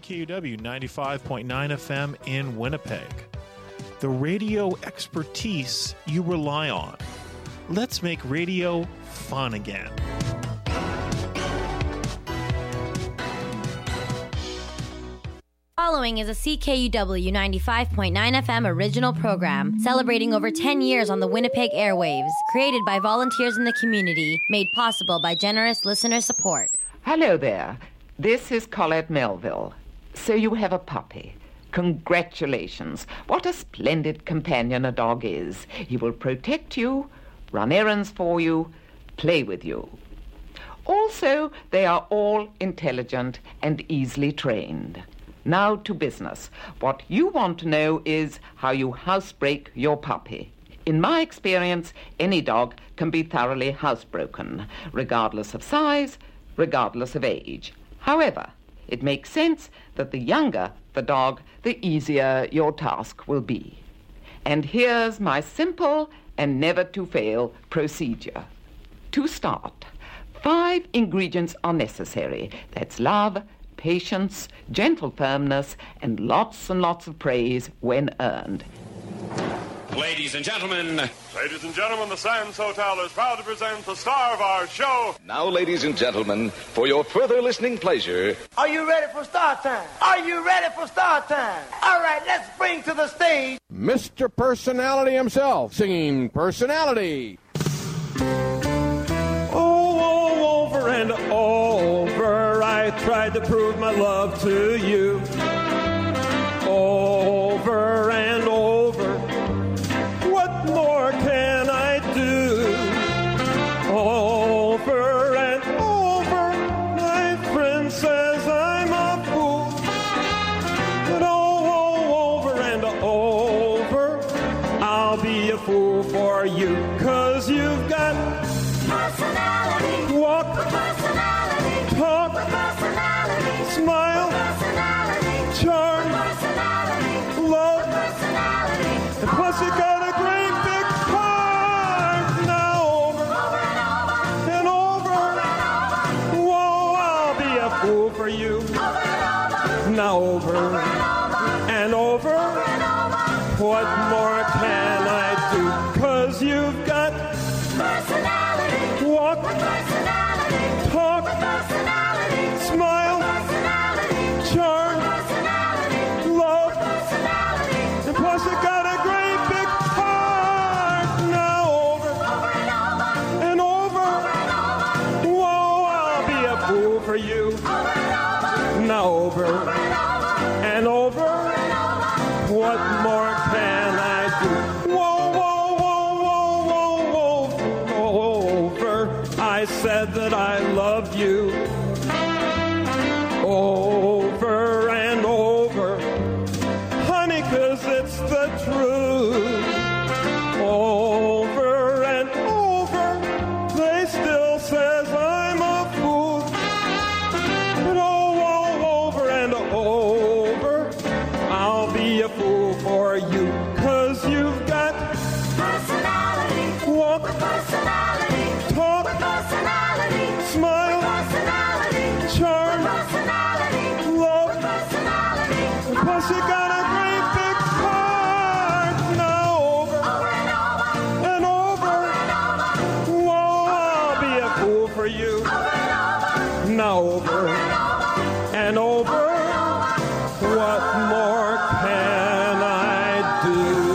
CKUW 95.9 FM in Winnipeg. The radio expertise you rely on. Let's make radio fun again. Following is a CKUW 95.9 FM original program celebrating over 10 years on the Winnipeg airwaves, created by volunteers in the community, made possible by generous listener support. Hello there. This is Colette Melville. So you have a puppy. Congratulations. What a splendid companion a dog is. He will protect you, run errands for you, play with you. Also, they are all intelligent and easily trained. Now to business. What you want to know is how you housebreak your puppy. In my experience, any dog can be thoroughly housebroken, regardless of size, regardless of age. However, it makes sense that the younger the dog, the easier your task will be. And here's my simple and never-to-fail procedure. To start, 5 ingredients are necessary. That's love, patience, gentle firmness, and lots of praise when earned. Ladies and gentlemen. Ladies and gentlemen, the Sands Hotel is proud to present the star of our show. Now, ladies and gentlemen, for your further listening pleasure. Are you ready for start time? Are you ready for start time? All right, let's bring to the stage Mr. Personality himself, singing Personality. Over and over, I tried to prove my love to you. Over and over, what more can I do? Over and over, my friend says I'm a fool. But over and over, I'll be a fool for you. 'Cause you've got personality, walk with personality, talk with personality, smile with personality, charm with personality, love with personality, and plus you got a great big heart. Now over and over, whoa, I'll be a fool for you. Now over and over, what more can I do? 'Cause you've got personality, walk with personality, talk with personality, smile with personality, charm with personality, love with personality, and plus you got a great big heart. Now over and over, whoa, I'll be a fool for you. Now over and over, what more can I do? Whoa, whoa, whoa, whoa, whoa, whoa, over. I said that I loved you. Over and over, honey, 'cause it's the truth. Over and over, they still says I'm a fool. But over and over, I'll be a fool for you. 'Cause you've got personality, walk with personality, talk with personality, smile with personality, charm with personality, love with personality, and plus you got a great big heart. Now over and over, whoa, I'll be a fool for you. Now over and over, what more can I do?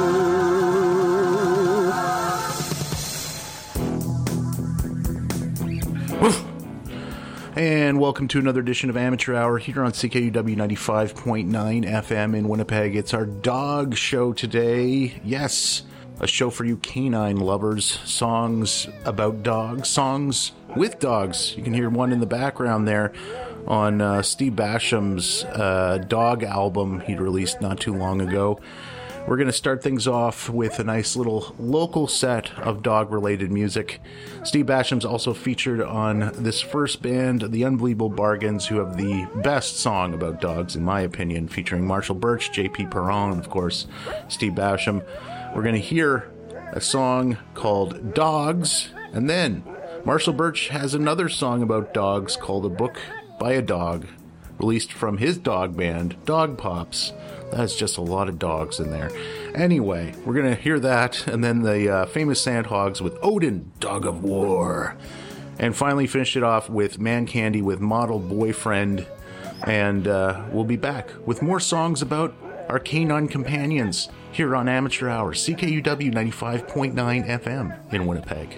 And welcome to another edition of Amateur Hour here on CKUW 95.9 FM in Winnipeg. It's our dog show today. Yes, a show for you canine lovers. Songs about dogs, songs with dogs. You can hear one in the background there on Steve Basham's dog album he'd released not too long ago. We're going to start things off with a nice little local set of dog-related music. Steve Basham's also featured on this first band, The Unbelievable Bargains, who have the best song about dogs, in my opinion, featuring Marshall Birch, J.P. Perron, and of course, Steve Basham. We're going to hear a song called Dogs, and then Marshall Birch has another song about dogs called A Book by a Dog. released from his dog band, Dog Pops. That's just a lot of dogs in there. Anyway, we're going to hear that, and then the famous Sandhogs with Odin, Dog of War. And finally finished it off with Man Candy with Model Boyfriend. And we'll be back with more songs about our canine companions here on Amateur Hour, CKUW 95.9 FM in Winnipeg.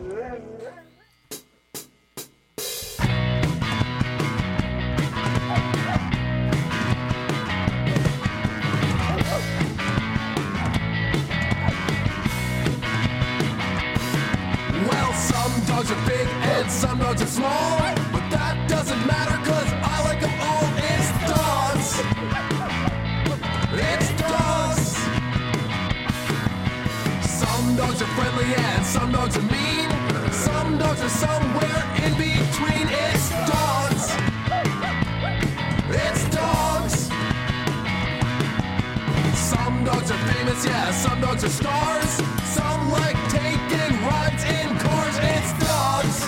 Well, some dogs are big and some dogs are small, but that doesn't matter because I like them all. It's dogs. It's dogs. Some dogs are friendly and some dogs are mean. Some dogs are somewhere in between. It's dogs. It's dogs. Some dogs are famous, yeah, some dogs are stars. Some like taking rides in cars. It's dogs.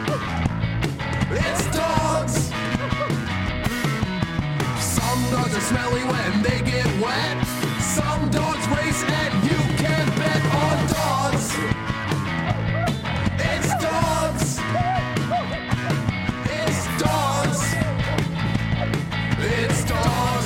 It's dogs. Some dogs are smelly when they get wet. Some dogs race and you can bet on dogs. It's dogs. It's dogs. It's dogs.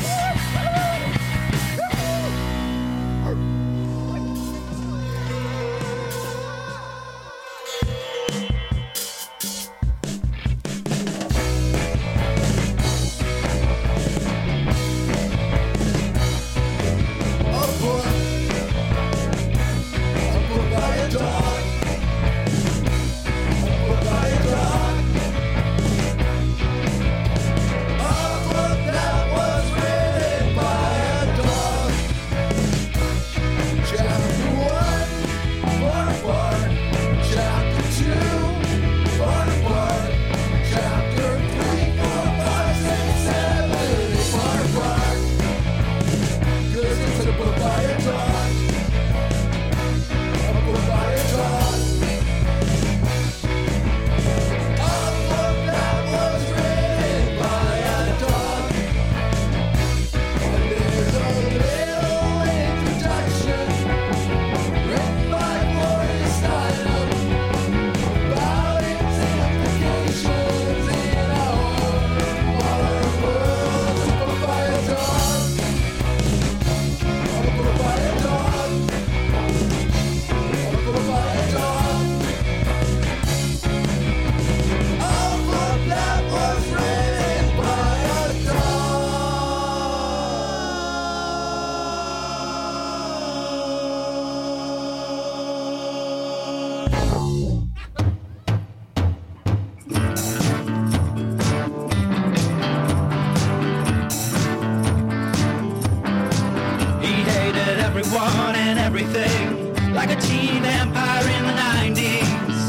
everyone and everything, like a teen vampire in the 90s.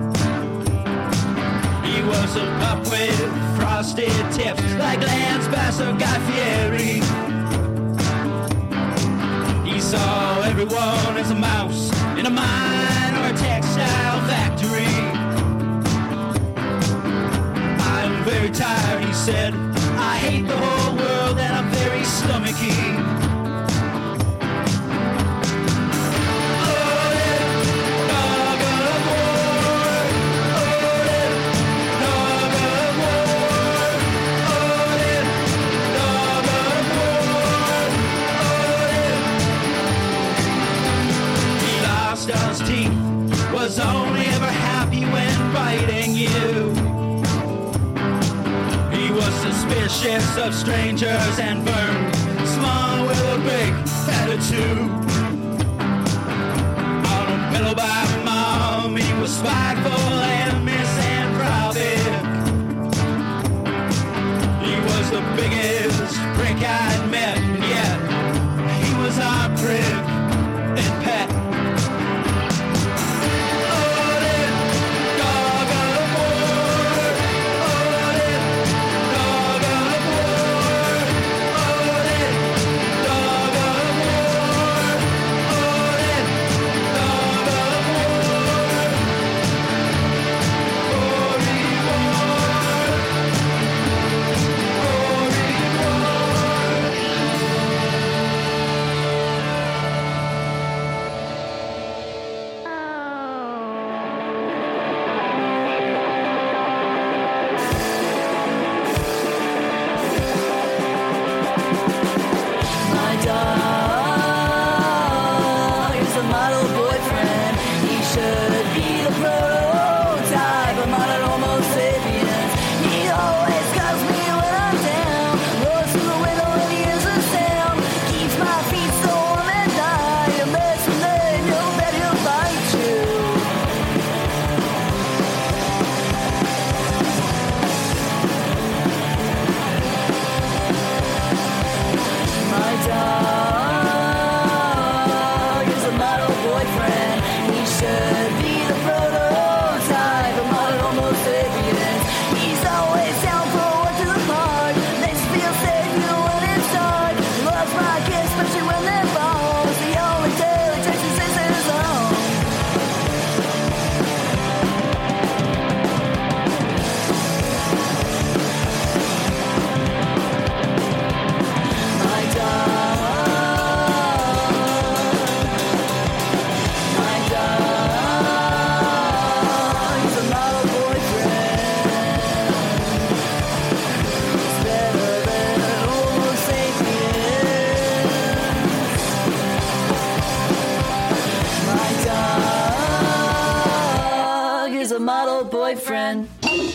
He was a pup with frosted tips, like Lance Bass or Guy Fieri. He saw everyone as a mouse in a mine or a textile factory. I'm very tired, he said. I hate the whole world and I'm very stomachy. Was only ever happy when biting you. He was suspicious of strangers and burned small with a big attitude. On a pillow by mom, he was spiteful and misanthropic. He was the biggest prick I'd met, and yet he was our prick and pet. model boyfriend. He should be the prototype of modern Homo sapiens. He always calls me when I'm down, rolls through the window and hears the sound, keeps my feet so warm at night. You mess with me, you'll bet he'll bite you. My dog is a model boyfriend. He should be the prototype of modern Homo sapiens. He's always down for a walk to the park. Makes me feel safe even when it's dark. Loves my kids, especially when they're balls. The only daily Texas is his own. My dog is a model boyfriend. He's better than Homo sapiens. My dog is a model boyfriend.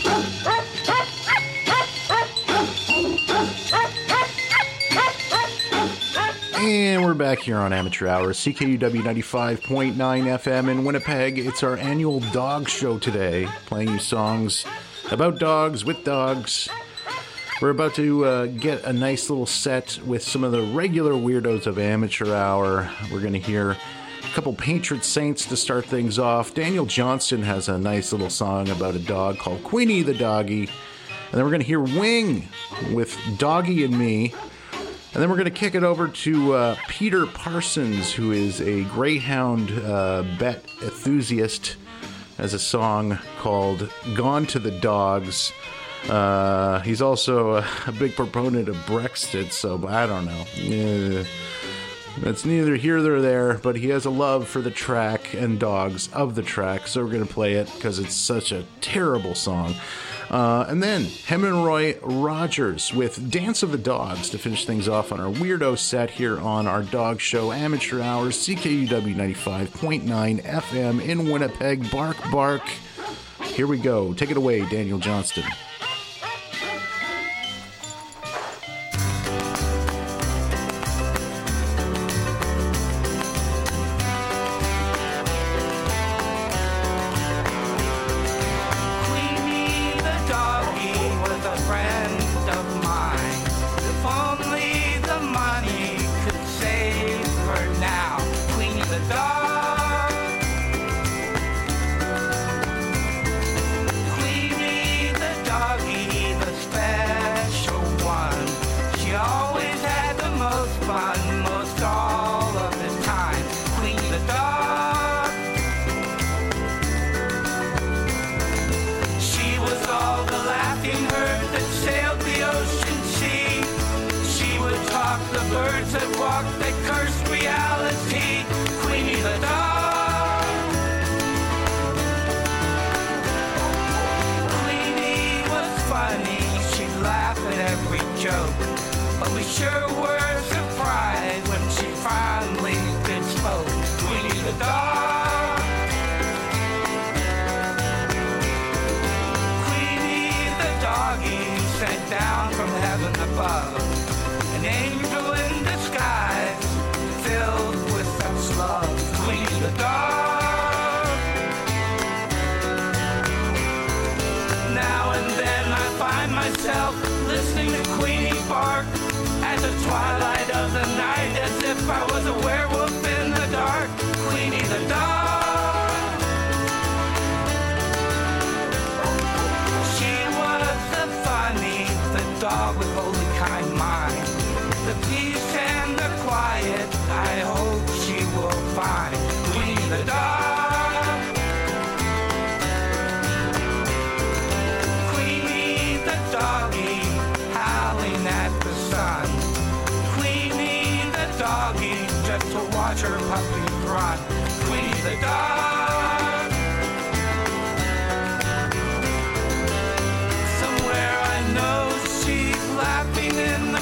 And we're back here on Amateur Hour, CKUW 95.9 FM in Winnipeg. It's our annual dog show today, playing you songs about dogs, with dogs. We're about to get a nice little set with some of the regular weirdos of Amateur Hour. We're going to hear a couple Patriot Saints to start things off. Daniel Johnston has a nice little song about a dog called Queenie the Doggy. And then we're going to hear Wing with Doggy and Me. And then we're going to kick it over to Peter Parsons, who is a Greyhound bet enthusiast, has a song called Gone to the Dogs. He's also a big proponent of Brexit, so I don't know. It's neither here nor there, but he has a love for the track and dogs of the track, so we're going to play it because it's such a terrible song. And then Hemingway Rogers with Dance of the Dogs to finish things off on our weirdo set here on our dog show, Amateur Hours, CKUW 95.9 FM in Winnipeg. Bark, bark. Here we go. Take it away, Daniel Johnston.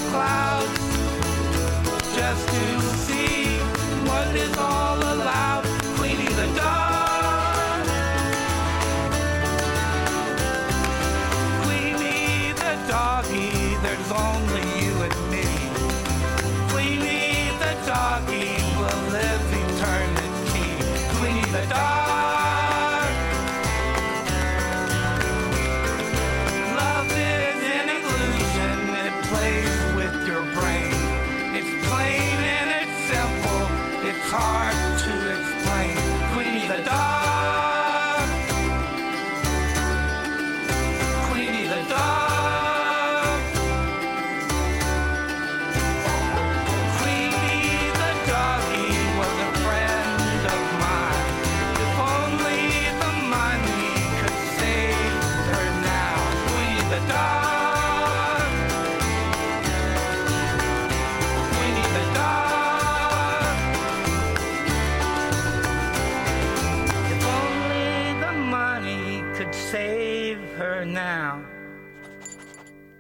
Just to see what is all allowed.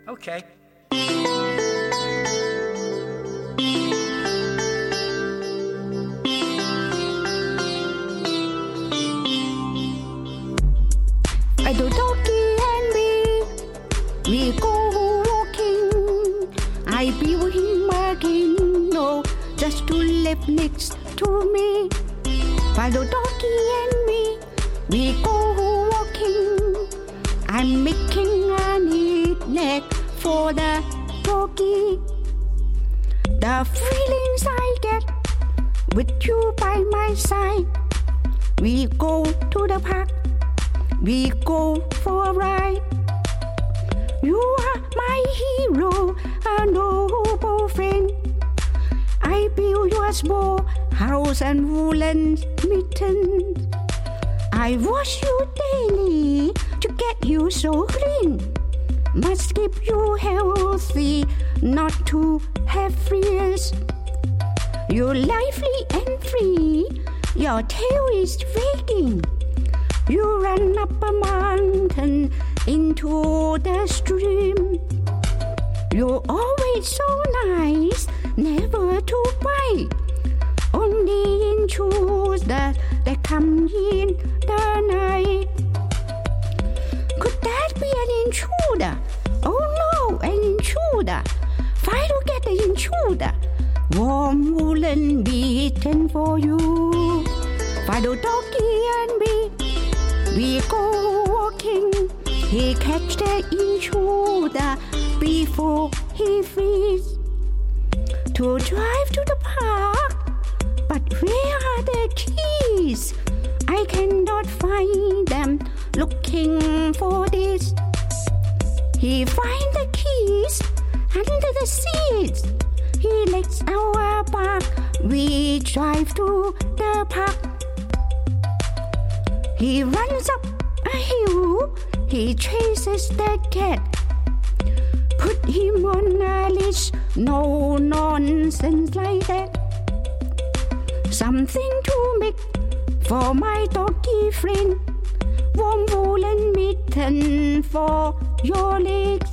Okay. The doggy and we go walking. I built him again, no, just to live next to me. By the doggy and we go walking. I'm making a neat neck for the doggy. The feelings I get with you by my side. We go to the park. We go for a ride. You are my hero, a noble friend. I build you a small house and woolen mittens. I wash you daily to get you so clean. Must keep you healthy, not to have fears. You're lively and free, your tail is wagging. You run up a mountain into the stream. You're always so nice, never to bite. Only intruders that come in the night. Could that be an intruder? Oh no, an intruder. Try to get the intruder. Warm woolen beaten for you. Fido doggy and we go walking. He catch the intruder before he frees. To drive to the park, but where are the keys? I cannot find them. Looking for this. He find the keys under the seats. He lets our back. We drive to the park. He runs up a hill. He chases the cat. Put him on a leash. No nonsense like that. Something to make for my doggy friend. Warm woolen mitten for your legs.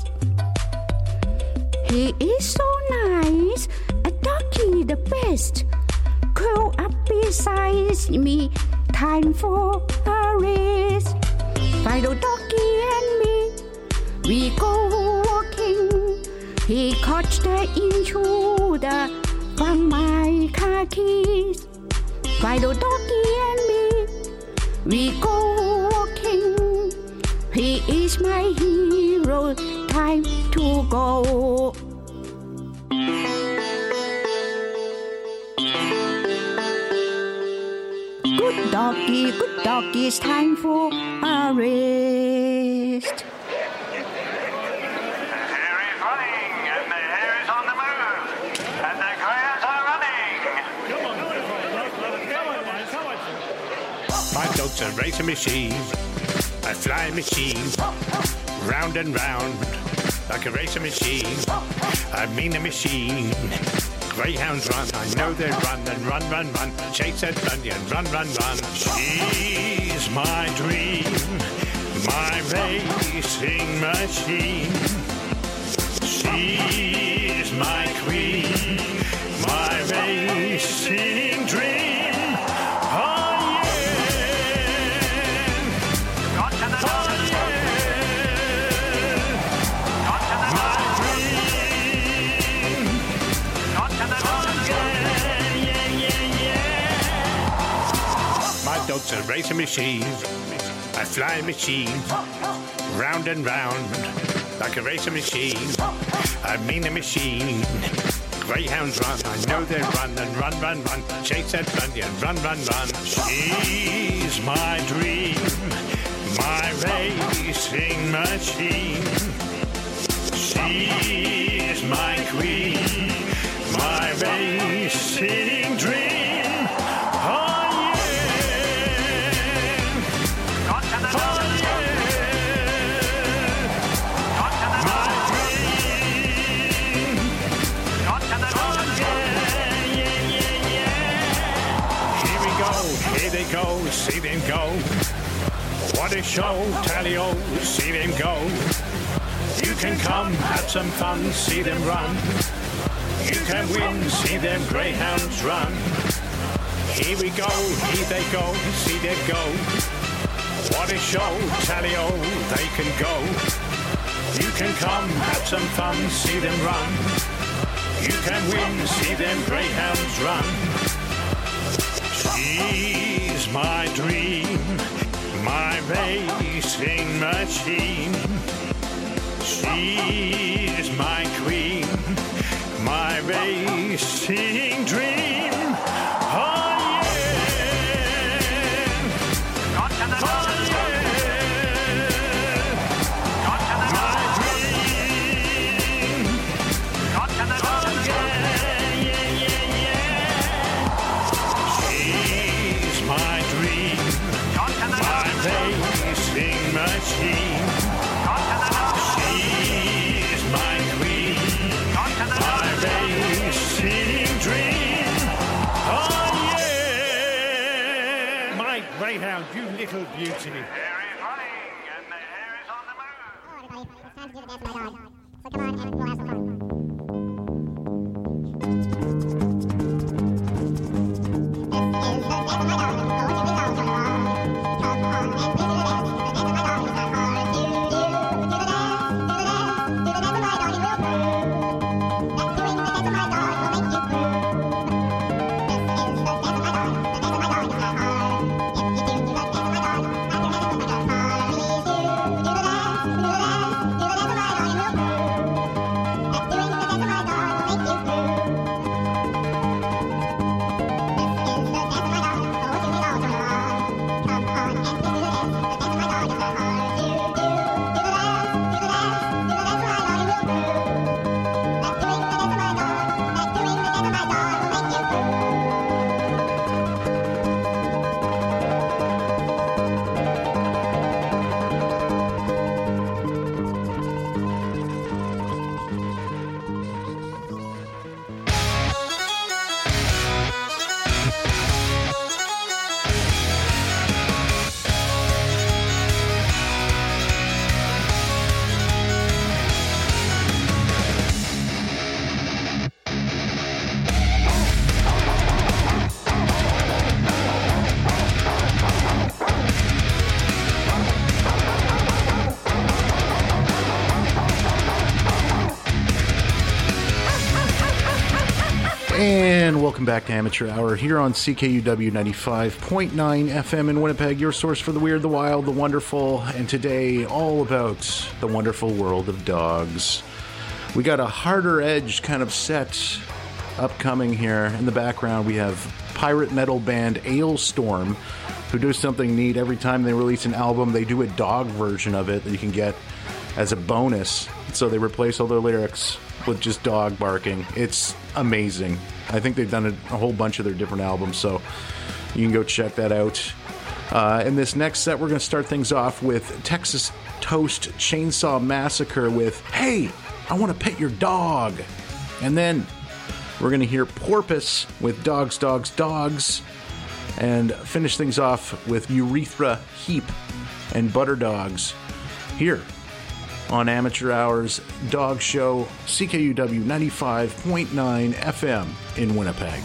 He is so nice, a doggy the best. Curl up beside me, time for a race. Fido doggy and we go walking. He caught the intruder from my car keys. Fido doggy and we go walking. He is my hero, time to go. Good doggy, it's time for a rest. My dog's a racing machine, a flying machine, round and round, like a racing machine. I mean a machine. Greyhounds run, I know they run and run, run, run. Chase that bunny and run, run, run. She's my dream, my racing machine. She's my queen, my racing dream. Dog's a racing machine, a flying machine, round and round, like a racing machine. I mean a machine. Greyhounds run, I know they run and run, run, run. Chase that bunny and run, run, run. She's my dream, my racing machine. She's my queen, my racing dream. Here they go, see them go. What a show, tally-o, see them go. You can come, have some fun, see them run. You can win, see them greyhounds run. Here we go, here they go, see them go. What a show, tally-o, they can go. You can come, have some fun, see them run. You can win, see them greyhounds run. She's my dream, my racing machine. She's my queen, my racing dream. Oh Greyhound, you little beauty. And welcome back to Amateur Hour here on CKUW 95.9 FM in Winnipeg, your source for the weird, the wild, the wonderful, and today all about the wonderful world of dogs. We got a harder edge kind of set upcoming here. In the background, we have pirate metal band Alestorm, who do something neat. Every time they release an album, they do a dog version of it that you can get as a bonus. So they replace all their lyrics with just dog barking. It's amazing. I think they've done a whole bunch of their different albums, so you can go check that out. In this next set, we're going to start things off with Texas Toast Chainsaw Massacre with Hey, I Want to Pet Your Dog. And then we're going to hear Porpoise with Dogs, Dogs, Dogs. And finish things off with Urethra Heap and Butter Dogs here on Amateur Hour's Dog Show, CKUW 95.9 FM in Winnipeg.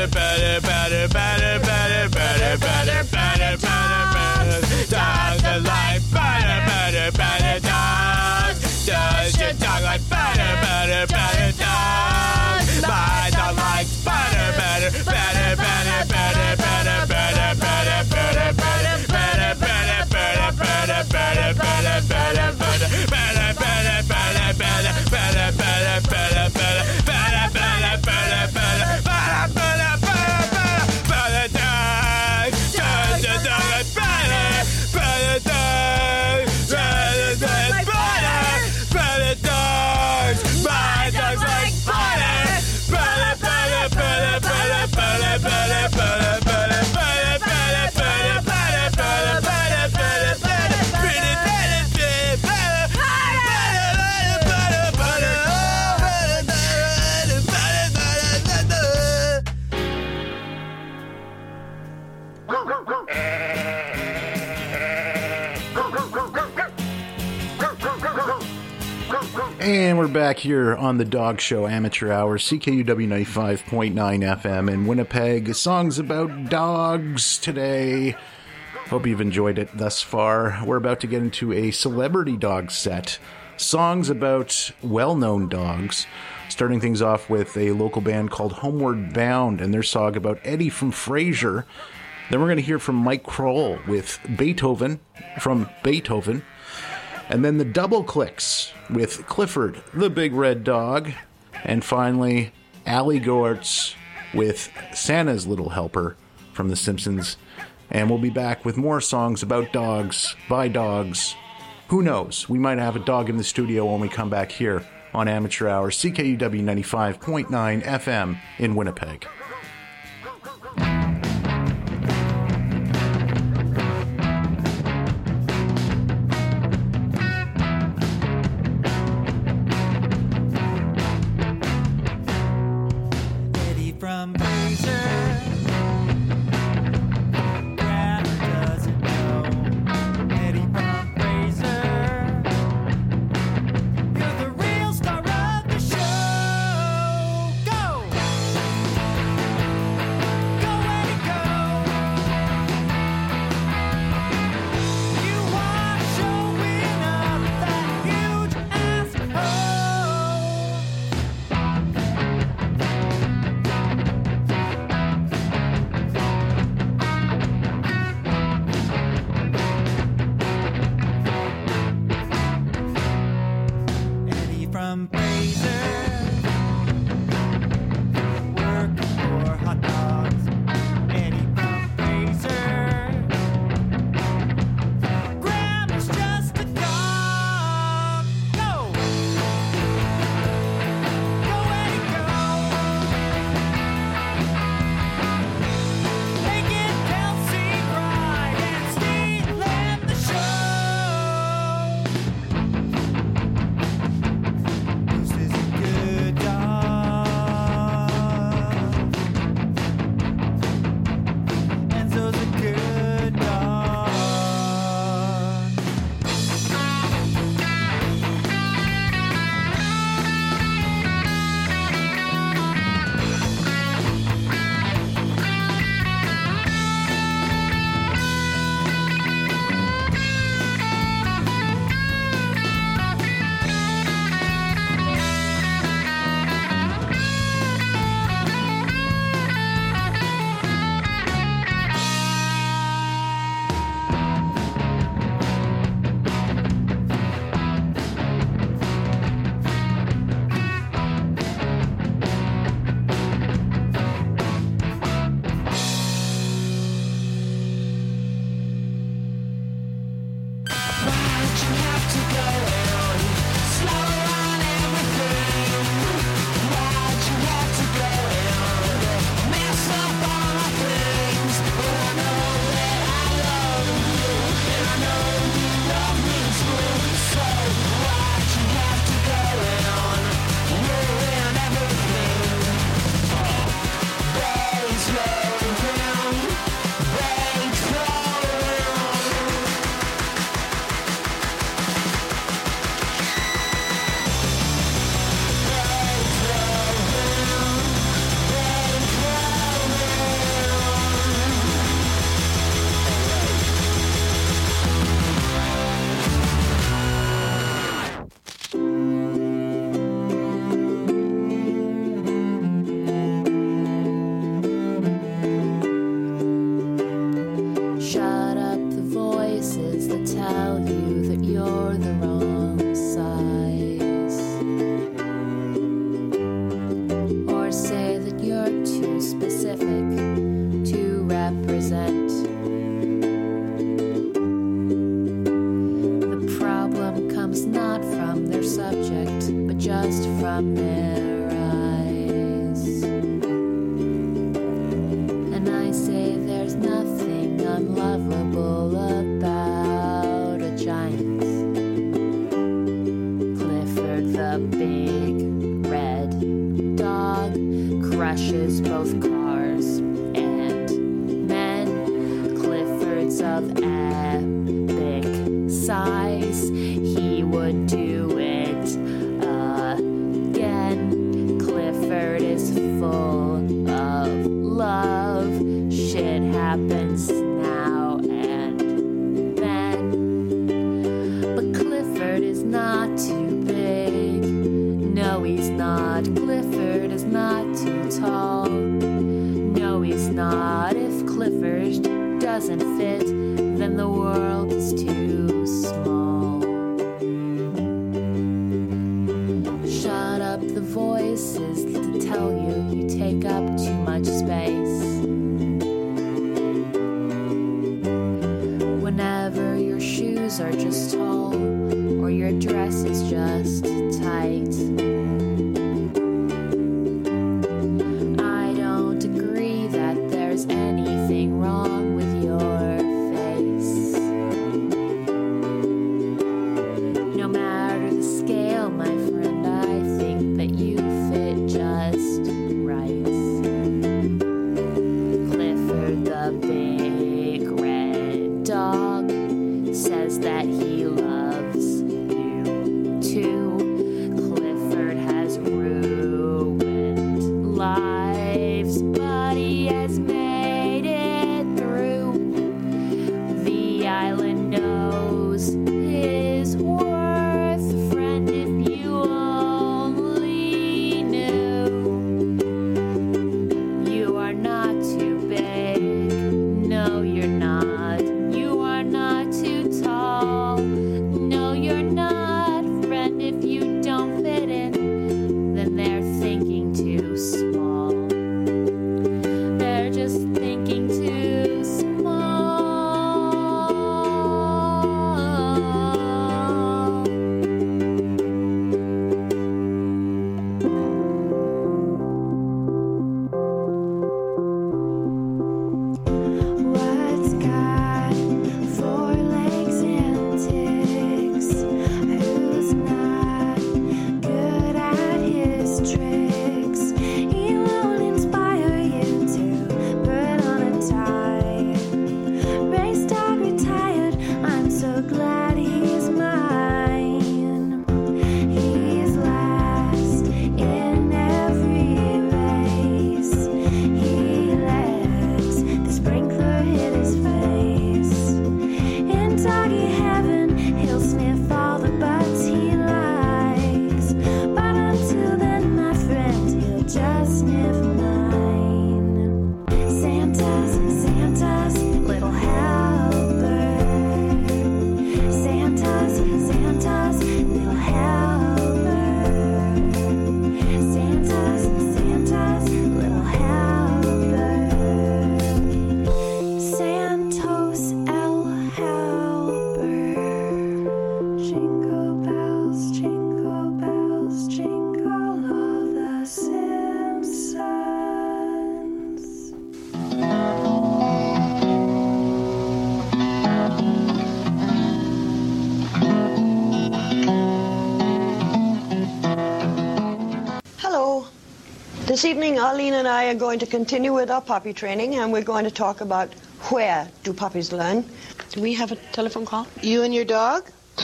Does the life better, dogs? Does your dog like better, dogs? My dog likes better, And we're back here on the Dog Show Amateur Hour, CKUW 95.9 FM in Winnipeg. Songs about dogs today. Hope you've enjoyed it thus far. We're about to get into a celebrity dog set. Songs about well-known dogs. Starting things off with a local band called Homeward Bound and their song about Eddie from Frasier. Then we're going to hear from Mike Kroll with Beethoven, from Beethoven. And then the Double Clicks with Clifford, the Big Red Dog. And finally, Allie Goertz with Santa's Little Helper from The Simpsons. And we'll be back with more songs about dogs, by dogs. Who knows? We might have a dog in the studio when we come back here on Amateur Hour, CKUW 95.9 FM in Winnipeg. that you're the wrong size, or say that you're too specific to represent. The problem comes not from their subject, but just from their eyes. And I say there's nothing unlovable about a giant. Clifford the big red dog crushes both cars and men. Clifford's of epic size, he would do it again. Clifford is full of love, shit happens now and then. But Clifford is not too big, no he's not. Clifford is not too tall, no he's not. If Clifford doesn't fit, then the world is too small. Shut up the voices to tell you take up too much space. Whenever your shoes are just tall or your dress is just tight. I don't agree that there's anything wrong with your face. No matter the scale, my friend, I think that you fit just right. Clifford the big red dog says that he loves you too. Clifford has ruined lives, but he has made it through. The island knows his worth, friend, if you only knew. You are not too big, no you're not. You are not too tall, no you're not. Friend, if you don't fit in, then they're thinking too small. They're just thinking too small. What's got 4 legs and ticks? Who's not good at his tricks? He won't inspire you to put on a tie. Race dog retired, I'm so glad he's mine. He's last in every race. He lets the sprinkler hit his face. In doggy heaven, he'll sniff all the butts he likes. But until then, my friend, he'll just sniff mine. Santa's little helper. Santa's little helper. Santa's little helper. Santos El Helper. Jingle bells, jingle all the Simpsons. Hello. This evening, Arlene and I are going to continue with our puppy training, and we're going to talk about where do puppies learn. Do we have a telephone call? You and your dog?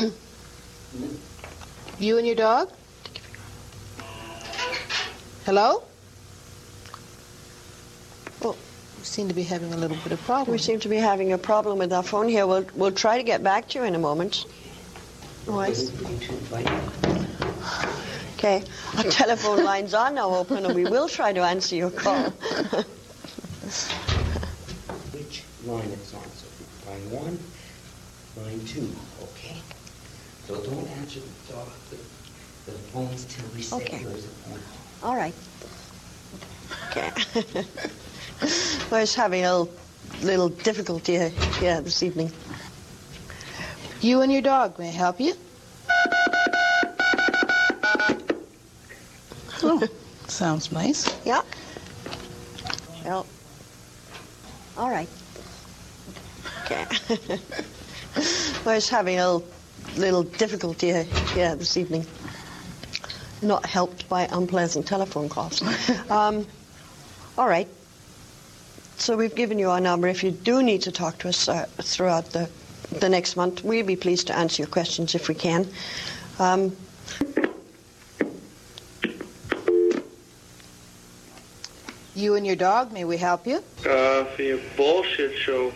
You and your dog? Hello? Oh, we seem to be having a little bit of problem. We seem to be having a problem with our phone here. We'll try to get back to you in a moment. Otherwise. Okay, our telephone lines are now open, and we will try to answer your call. Which line it's on? So line 1, line 2, okay. So don't answer the phones till we say yours. All right. Okay. I was having a little difficulty here this evening. You and your dog, may I help you? Oh, sounds nice. Yeah. Well, all right. Okay. I was having a little difficulty here this evening. Not helped by unpleasant telephone calls. All right. So we've given you our number. If you do need to talk to us throughout the next month, we'll be pleased to answer your questions if we can. You and your dog, may we help you? For your bullshit show.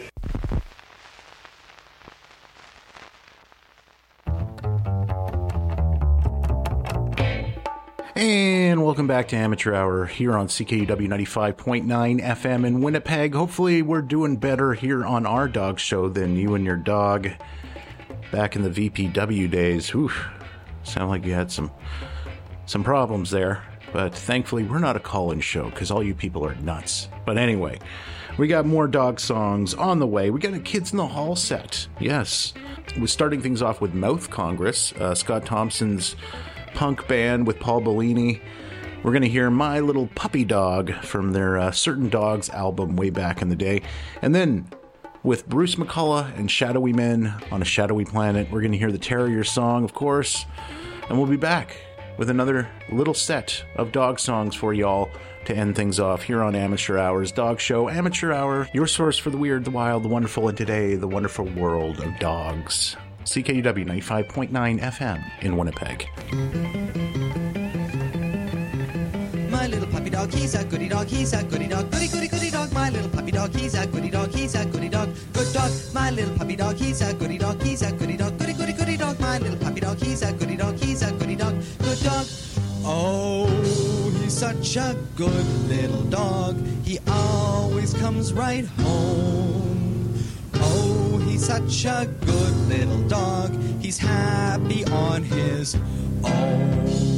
And welcome back to Amateur Hour here on CKUW 95.9 FM in Winnipeg. Hopefully we're doing better here on our dog show than you and your dog back in the VPW days. Oof, sound like you had some problems there. But thankfully, we're not a call-in show because all you people are nuts. But anyway, we got more dog songs on the way. We got a Kids in the Hall set. Yes. We're starting things off with Mouth Congress, Scott Thompson's punk band with Paul Bellini. We're going to hear My Little Puppy Dog from their Certain Dogs album way back in the day. And then with Bruce McCullough and Shadowy Men on a Shadowy Planet, we're going to hear the Terrier song, of course. And we'll be back with another little set of dog songs for y'all to end things off here on Amateur Hour's Dog Show. Amateur Hour, your source for the weird, the wild, the wonderful, and today, the wonderful world of dogs. CKUW 95.9 FM in Winnipeg. My little puppy dog, he's a goody dog, he's a goody dog, goody, goody, goody dog. My little puppy dog, he's a goody dog, he's a goody dog, good dog. My little puppy dog, he's a goody dog, he's a goody dog, goody, goody, goody dog. My little puppy dog, he's a goody dog, he's a goody dog, good dog. Oh, he's such a good little dog, he always comes right home. Oh, he's such a good little dog, he's happy on his own.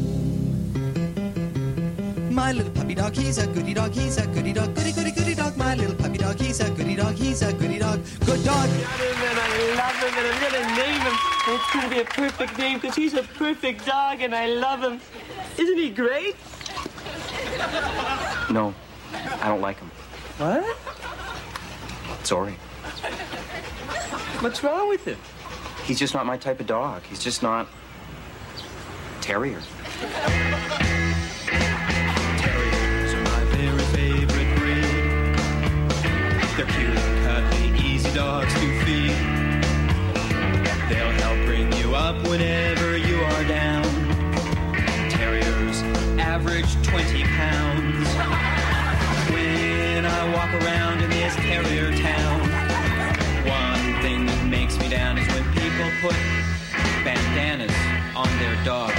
My little puppy dog, he's a goody dog, he's a goody dog, goody, goody, goody dog. My little puppy dog, he's a goody dog, he's a goody dog, good dog. I love him and I'm gonna name him. And it's gonna be a perfect name because he's a perfect dog and I love him. Isn't he great? No, I don't like him. What? Sorry. What's wrong with him? He's just not my type of dog. He's just not terrier. Terriers are my very favorite breed. They're cute, cuddly, easy dogs to feed. They'll help bring you up whenever you are down. Terriers average 20 pounds. When I walk around in this terrier town, one thing that makes me down is when people put bandanas on their dogs.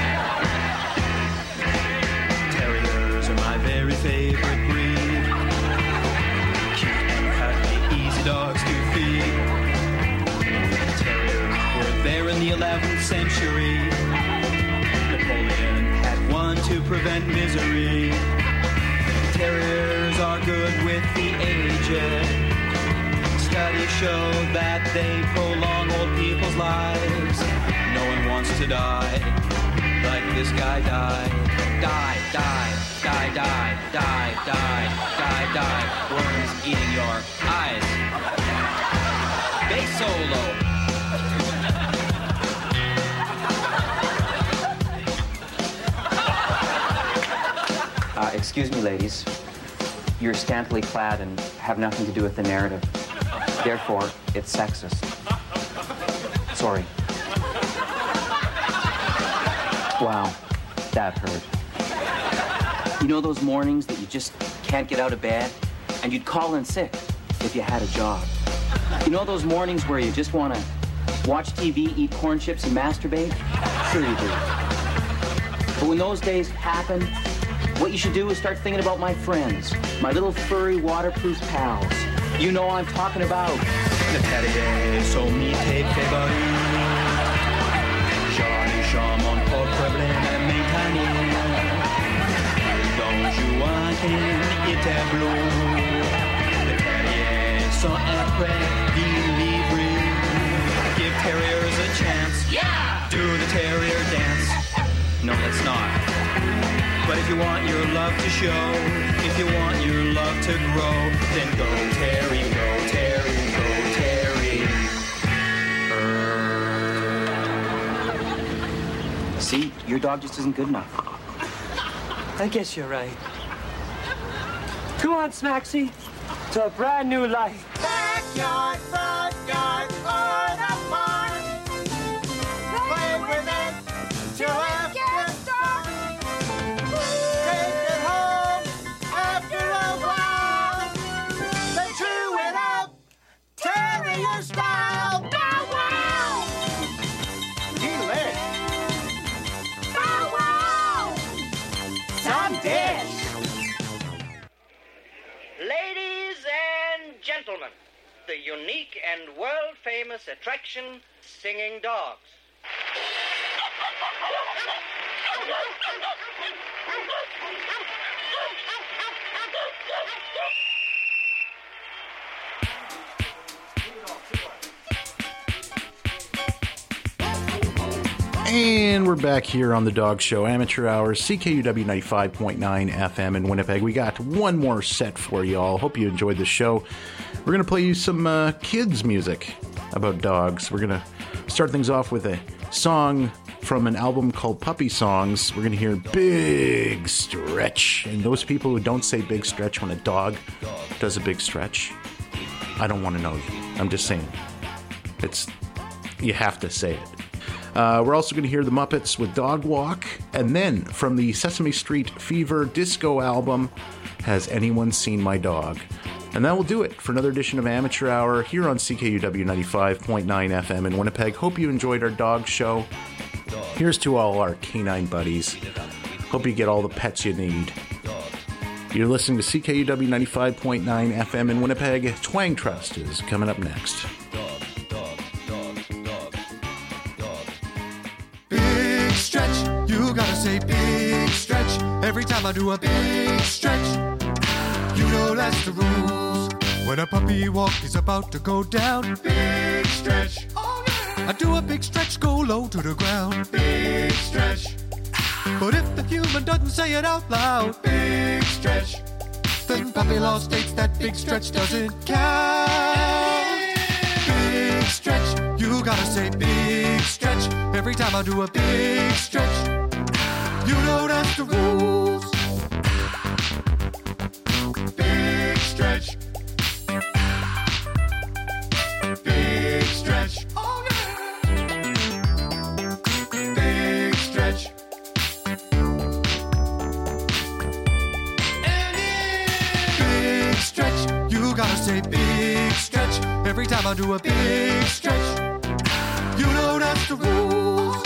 Terriers are my very favorite breed. Cute and cuddly, easy dogs to feed. Terriers were there in the 11th century. Napoleon had one to prevent misery. Terriers are good with the aged. Studies show that they prolong old people's lives. No one wants to die like this guy died. Die, die, die, die, die, die, die, die. Worms eating your eyes. Bass solo. Excuse me, ladies. You're scantily clad and have nothing to do with the narrative. Therefore, it's sexist. Sorry. Wow, that hurt. You know those mornings that you just can't get out of bed and you'd call in sick if you had a job? You know those mornings where you just want to watch TV, eat corn chips, and masturbate? Sure you do. But when those days happen, what you should do is start thinking about my friends, my little furry waterproof pals. You know I'm talking about. Le terrier sont mi tes favoris. want your love to show, if you want your love to grow, then go Terry, go Terry, go Terry. See, your dog just isn't good enough. I guess you're right. Come on, Smaxy, to a brand new life. Backyard, front yard, or the barn. Play with it till after dark. Take it home after a while. Then chew it up, terrier style. Bow wow! He lit. Bow wow! Some dish. Ladies and gentlemen, the unique and world-famous attraction, singing dogs. And we're back here on the Dog Show Amateur Hours, CKUW 95.9 FM in Winnipeg. We got one more set for you all. Hope you enjoyed the show. We're going to play you some kids' music about dogs. We're going to start things off with a song from an album called Puppy Songs. We're going to hear Big Stretch. And those people who don't say Big Stretch when a dog does a big stretch, I don't want to know you. I'm just saying. You have to say it. We're also going to hear the Muppets with Dog Walk. And then from the Sesame Street Fever disco album, Has Anyone Seen My Dog? And that will do it for another edition of Amateur Hour here on CKUW 95.9 FM in Winnipeg. Hope you enjoyed our dog show. Here's to all our canine buddies. Hope you get all the pets you need. You're listening to CKUW 95.9 FM in Winnipeg. Twang Trust is coming up next. Big stretch, you gotta say big stretch. Every time I do a big stretch, you know that's the rules. When a puppy walk is about to go down, big stretch. Oh, yeah. I do a big stretch, go low to the ground, big stretch. But if the human doesn't say it out loud, big stretch, then puppy law states that big stretch doesn't count. Big stretch, you gotta say big stretch. Every time I do a big stretch, you know that's the rules. Big stretch. Big stretch. Oh yeah. Big stretch. Big stretch. You gotta say big stretch. Every time I do a big stretch, you know that's the rules.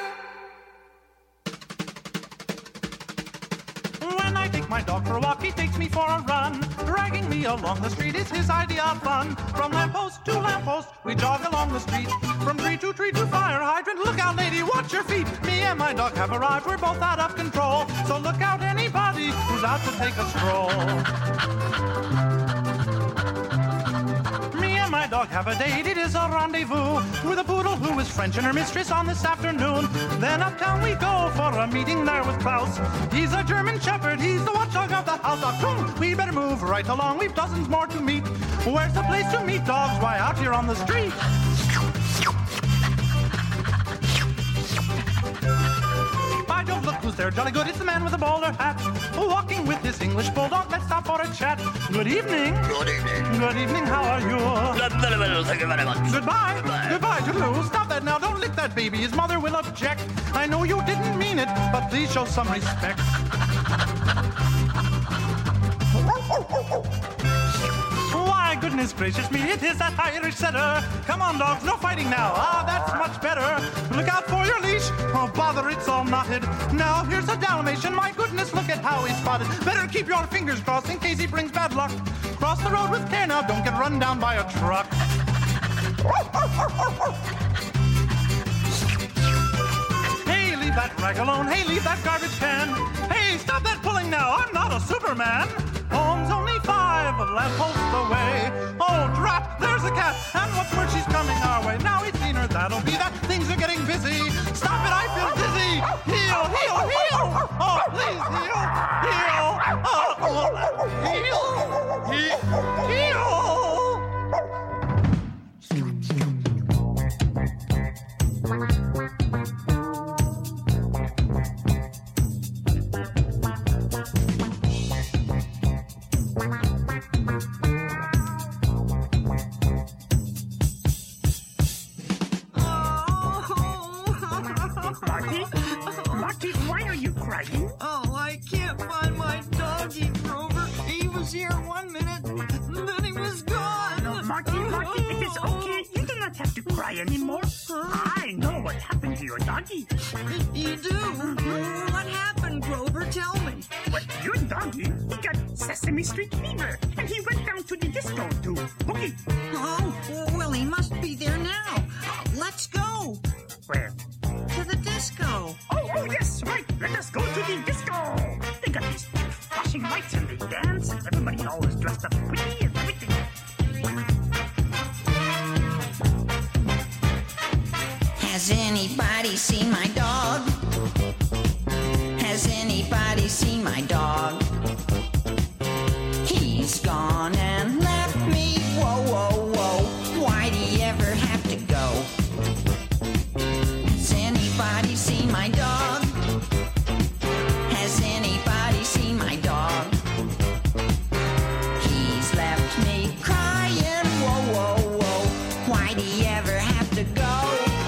When I take my dog for a walk, he takes me for a run. Dragging me along the street is his idea of fun. From lamppost to lamppost, we jog along the street. From tree to fire hydrant, look out lady, watch your feet. Me and my dog have arrived, we're both out of control. So look out anybody who's out to take a stroll. Me and my dog have a date, it is a rendezvous with a poodle who is French and her mistress on this afternoon. Then uptown we go for a meeting there with Klaus. He's a German shepherd, he's the watchdog of the house. We better move right along, we've dozens more to meet. Where's the place to meet dogs? Why, out here on the street. I don't look who's there, jolly good, it's the man with the bowler hat. Walking with his English bulldog, let's stop for a chat. Good evening. Good evening. Good evening, how are you? Very well, thank you very much. Goodbye. Goodbye, toodaloo. Stop that now, don't lick that baby, his mother will object. I know you didn't mean it, but please show some respect. Why, goodness gracious me, it is that Irish setter. Come on, dogs, no fighting now. Ah, that's much better. Look out for your leash. Oh, bother, it's all knotted. Now, here's a Dalmatian. My goodness, look at how he's spotted. Better keep your fingers crossed in case he brings bad luck. Cross the road with care now, don't get run down by a truck. Hey, leave that rag alone. Hey, leave that garbage can. Hey, stop that pulling now. I'm not a Superman. Home's only 5 lampposts away. Oh, drat, there's a cat. And what's more, she's coming our way. Now we've seen her, that'll be that. Things are getting busy. Stop it, I feel dizzy. Heel, heel, heel. Oh, please, heel. Marty, why are you crying? Oh, I can't find my doggy, Grover. He was here 1 minute, then he was gone. No, Marty, it is okay. You do not have to cry anymore. I know what happened to your doggy. You do? What happened, Grover? Tell me. Well, your doggy, he got Sesame Street fever, and he went down to the disco to boogie. Oh, well, he must be there now. Let's go. Where? To the disco. Oh, yes, right. Let us go to the disco. They got these big flashing lights and they dance, and everybody's always dressed up pretty and everything. Has anybody seen my dog? Has anybody seen my dog? He's gone and left me. Whoa, whoa, whoa. Why'd he ever have to go? Has anybody seen my dog? Has anybody seen my dog? He's left me crying. Whoa, whoa, whoa. Why'd he ever have to go?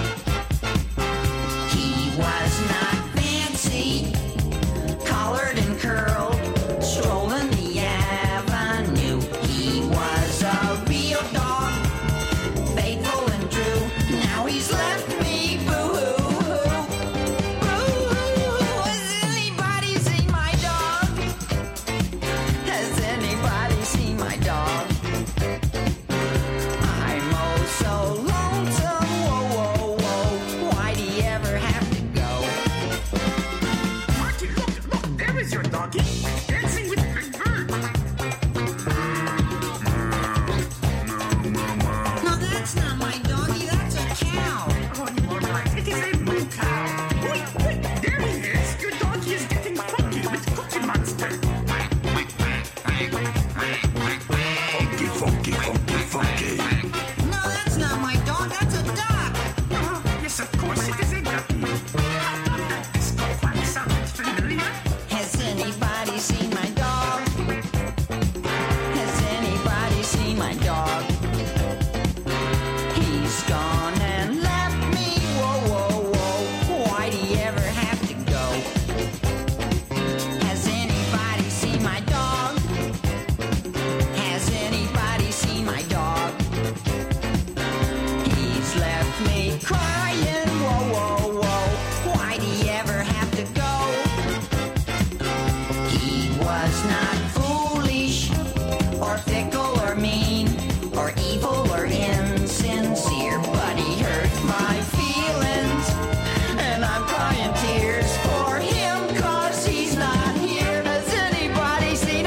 He was not fancy, collared and curled, strolling the avenue. He was a real dog, faithful and true. Now he's left me, boo-hoo. Boo-hoo. Has anybody seen my dog? Has anybody seen my dog? I'm oh so lonesome. Whoa, whoa, whoa. Why'd he ever have to go? Marty, look, there is your doggy, dancing with Big Bird. No, that's not my doggy. That's a cow. Oh, you are right. It is a moo cow. Wait, there he is. Your doggy is getting funky with Cookie Monster. Funky, funky, funky, funky. No, that's not my dog. That's a duck. Yes, of course, it is a ducky. I thought that disco quack sounded familiar. Has anybody seen my dog? Has anybody seen my dog? He's gone and left me. Whoa, whoa, whoa. Why'd he ever have to go? Has anybody seen my dog? Has anybody seen my dog? He's left me crying. Whoa, whoa, whoa. Why'd he ever have to go? He was not foolish, or fickle, or mean, or evil, or insincere, but he hurt my feelings, and I'm crying tears for him, 'cause he's not here. Has anybody seen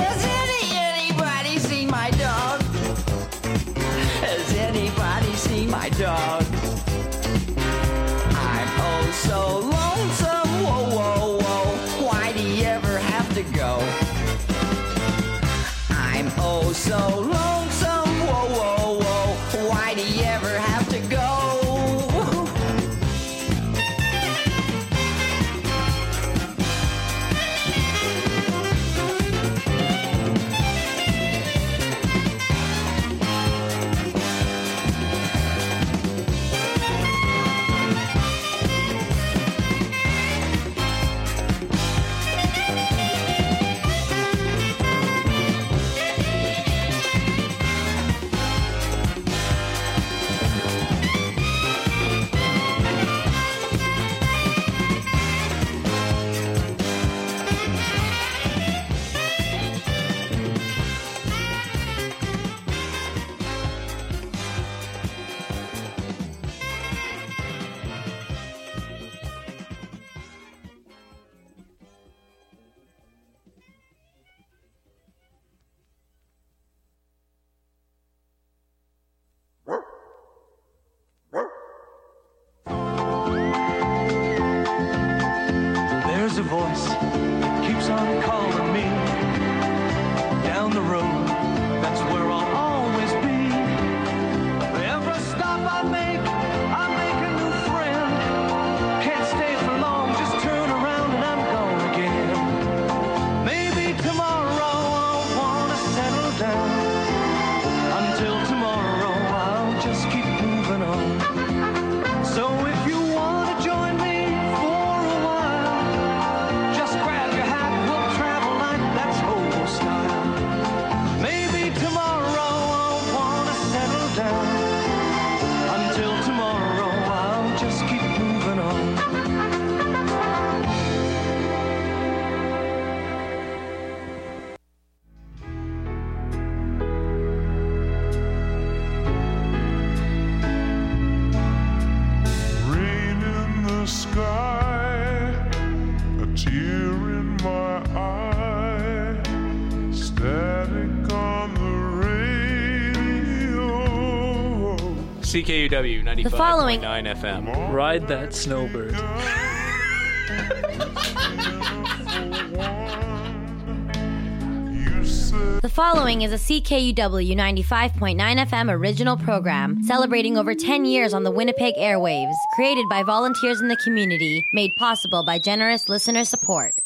my dog? Has anybody seen my dog? I'm oh so lonesome. Whoa, whoa, whoa. Why'd he ever have to go? I'm oh so lonesome. Whoa, whoa, whoa. Why'd he ever have to go? There's a voice that keeps on calling me down the road. That's where sky, a tear in my eye, static on the radio. CKUW 95.9 following- FM. Ride that snowbird. The following is a CKUW 95.9 FM original program celebrating over 10 years on the Winnipeg airwaves, created by volunteers in the community, made possible by generous listener support.